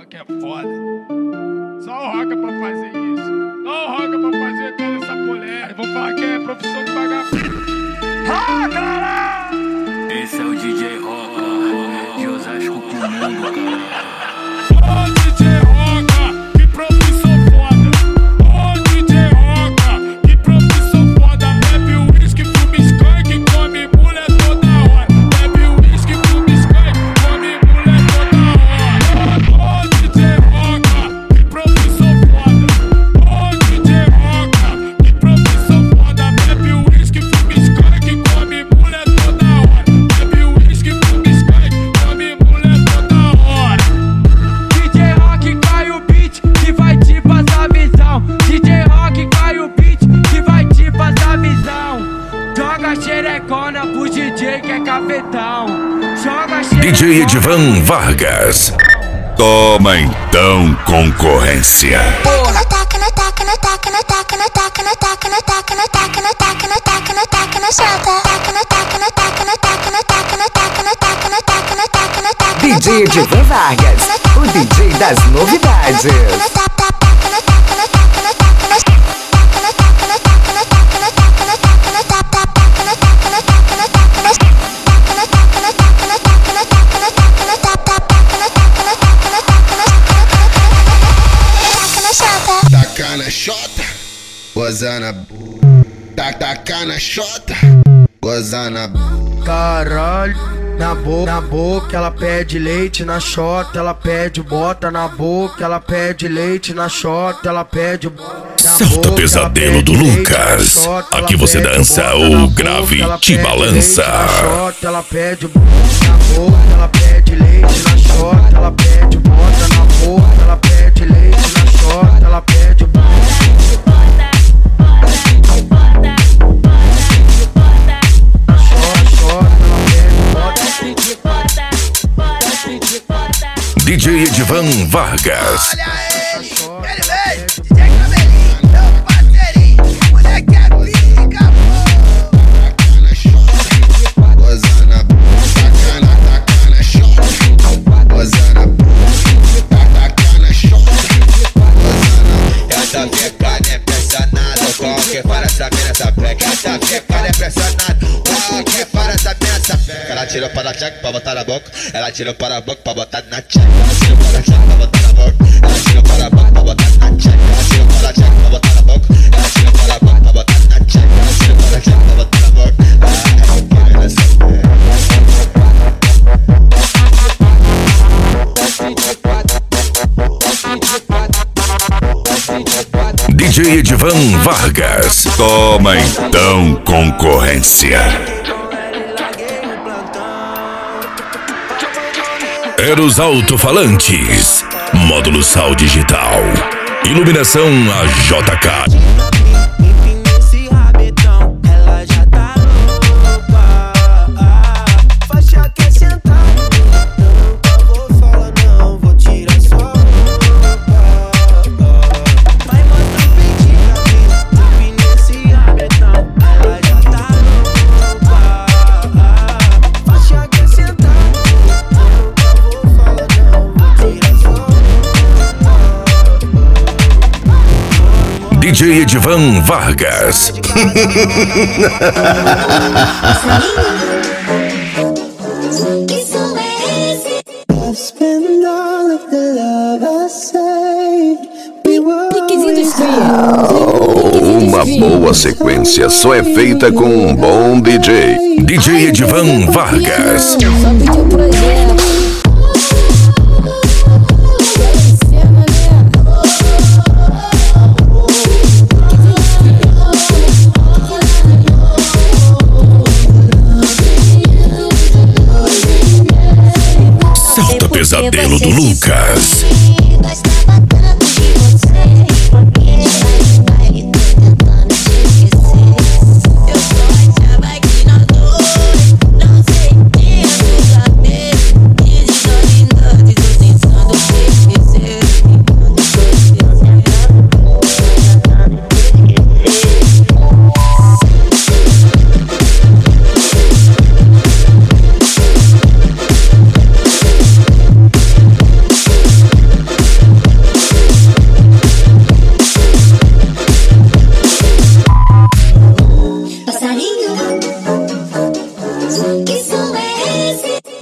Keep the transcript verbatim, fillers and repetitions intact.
rock é foda. Só o rock é pra fazer isso. Só o rock é pra fazer toda essa polêmica. Vou falar que é profissão de vagabundo. Roca! Esse é o D J Roca, de Osasco pro mundo, cara. Ô D J Roca, que profissão foda. Ô D J Roca, que profissão foda. Bebe uísque, fuma skunk, come mulher toda hora. Bebe uísque, fuma skunk, come mulher toda hora. Ô D J Roca, que profissão foda. Ô D J Roca, que profissão foda. Bebe uísque, fuma skunk, come mulher toda hora. Bebe uísque, fuma skunk, come mulher toda hora. D J Rock cai o beat que vai te passar visão. D J Rock cai o beat que vai te passar visão. Joga xerecona pro D J que é cafetão. Joga xerecona. D J Edivan Vargas. Toma então, concorrência. Taca no taca no taca no taca no taca no taca no taca no taca no taca no taca no taca no chata. Taca no taca no taca no taca no taca no taca no taca no taca no taca no taca. D J Edivan Vargas, o D J das novidades. Taca na xota, goza na bu. Taca na xota, goza na bu. Caralho, na boca, na boca ela pede leite, na xota ela pede bota, na boca ela pede leite, na xota ela pede bota. Salta Pesadelo do Lucas. Aqui você dança ou grave te balança. Na xota ela pede bota, na boca ela pede leite, na xota ela pede bota, na boca ela pede leite, na xota ela pede bota. D J Edivan Vargas. Olha ele, ele vem, D J Cabelinho, meu parceirinho, moleque é pica, Taca na xota, goza na bu. Taca na, taca na xota, goza na bu. Taca na xota, goza na bu. essa fica nem pressionado, qualquer para essa mina essa pega, essa fica nem pressionado, qualquer para essa mina essa pega. Ela tirou para a tcheca pra botar na boca, ela tirou para a boca pra botar na tcheca, ela tirou para a tcheca pra botar na boca, ela tirou para a boca pra botar na tcheca, ela tirou para a tcheca pra botar na boca, ela tirou para a boca pra botar na tcheca, ela tirou para a tcheca pra botar na boca. Ai, querendo essa D J Edivan Vargas. Toma então, concorrência. Eros Alto-Falantes. Módulo Sal Digital. Iluminação A J K. Esse rabetão, ela já tá louca. Faixa quer sentar, nunca vou falar não, vou tirar sua roupa. Vai mostrar o peitinho pra mim, empina nesse rabetão, ela já tá louca. Faixa quer sentar, nunca vou falar não, vou tirar sua roupa. D J Edivan Vargas. Que som é esse? Uma boa sequência só é feita com um bom D J. D J Edivan Vargas. Salta Pesadelo do Lucas.